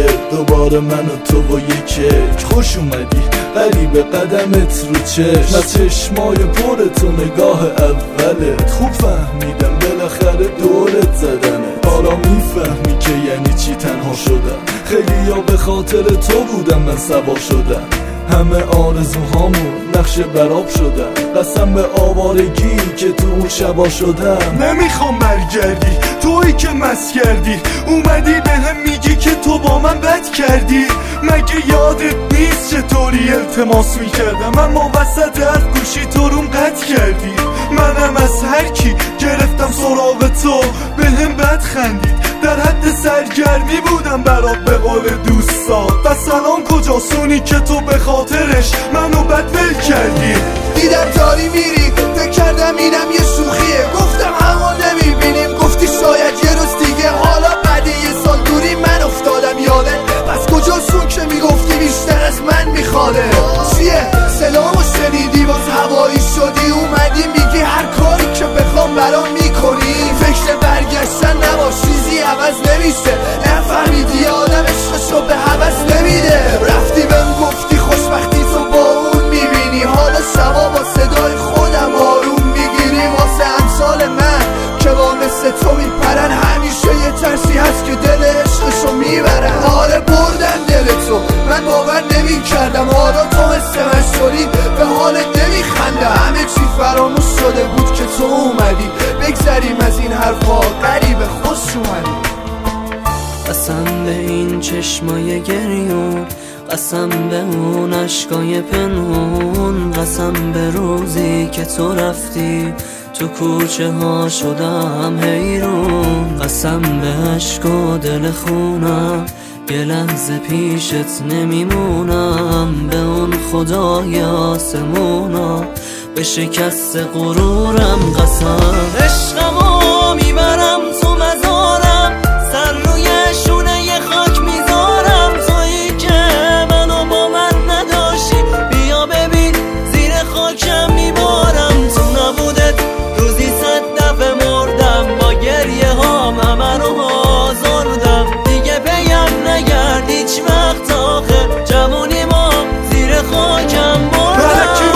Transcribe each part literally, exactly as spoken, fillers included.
دوباره من و تو و یک کیک. خوش اومدی غریب قدمت رو چشم، از چشمای پر تو نگاه اولت. خوب فهمیدم بالاخره دورت زدنه، حالا میفهمی که یعنی چی تنها شدم. خیلی ها به خاطر تو بودم من سوا شدم، همه آرزوهامون نقش براب شدن. قسم به آوارگی که تو اون شبا شدم. نمیخوام برگردی تویی که مست کردی، اومدی به هم میگی که تو با من بد کردی. مگه یادت نیست چطوری التماس میکردم، اما وسط هر گوشی تو روم قطع کردی. منم از هر کی گرفتم سراغ تو به هم بد خندید، در حد سرگرمی بودم برات به قول دوستا. و سلام کجاسونی که تو به خاطرش منو بد ول کردی. دیدم داری میری فکر کردم اینم یه شوخیه، گفتم همون نمیبینیم، گفتی شاید یه روز دیگه. حالا بعد یه سال دوری من افتادم یادت، پس کجاسون که میگفتی بیشتر از من میخواده. چیه سلامو شنیدی باز هوایی شدی، اومدی میگی هر کاری که بخوام برام میکنی. فکر برگشتن نباش چیزی عوض نمیشه، نفهمیدی آدم عشقشو به هوس نمیده. رفتی بهم گفتی خوشبختی تو با اون میبینی، حالا شبا با صدای خودم آروم میگیری. واسه امثال من که با مثل تو میپرن، همیشه یه ترسی هست که دل عشقشو میبرن. آره بردن دل تو، من باور نمیکردم حالا تو مثل من شدی، به حالت نمیخنده. همه چی فراموش شده بود که تو اومدی، بگذریم از این حرفا غریب خوش اومدی. قسم به این چشمای گریون، قسم به اون عشقای پنهون، قسم به روزی که تو رفتی تو کوچه ها شدم حیرون. قسم به عشق و دل خونم یه لحظه پیشت نمیمونم، به اون خدای آسمونا به شکست غرورم قسم. عشقمو میبرم تو مزارم، سر روی شونه یه خاک میذارم. تویی که منو با من نداشتی، بیا ببین زیر خاکم میبارم. تو نبودت روزی صد دفعه مردم، با گریه هام همه رو آزردم. دیگه بیم نگرد هیچ وقت آخه، جوونی ما زیر خاکم بردم.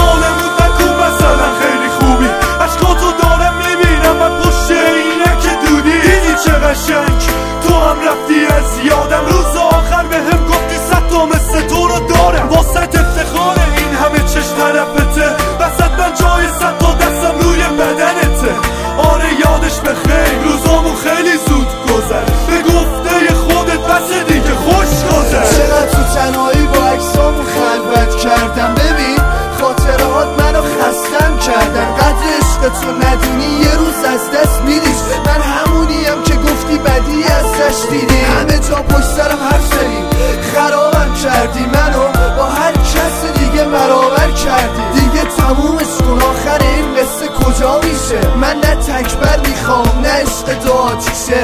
تو هم رفتی از یادم، روز آخر به هم گفتی صد تا مثل تو رو دارم. واسه افتخار این همه چشم طرفته، وسط من جای صد تا دستم روی بدنته. آره یادش بخیر روزامون خیلی زود گذر، به گفته خودت بس دیگه خوش گذر. چقدر تو تنهایی با عکسامون خلوت کردم، ببین خاطرات منو خستم کردن. قدر عشق تو ندونی یه روز از دست میدیش، من همونیم که گفتی بدی ازش دیدی. همه جا پشت سرم حرف زدی، خرابم کردی، منو با هر کس دیگه برابر کردی. دیگه تمومش کن، آخر این قصه کجا میشه؟ من نه تکبر میخوام نه عشق تو آتیشه.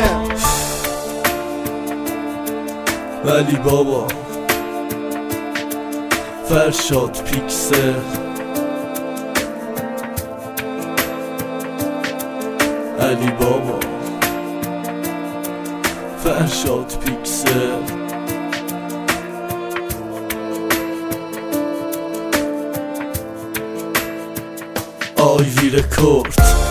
ولی بابا فرشاد پیکسل، علی بابا فرشاد پیکسل. آیوی رکورد.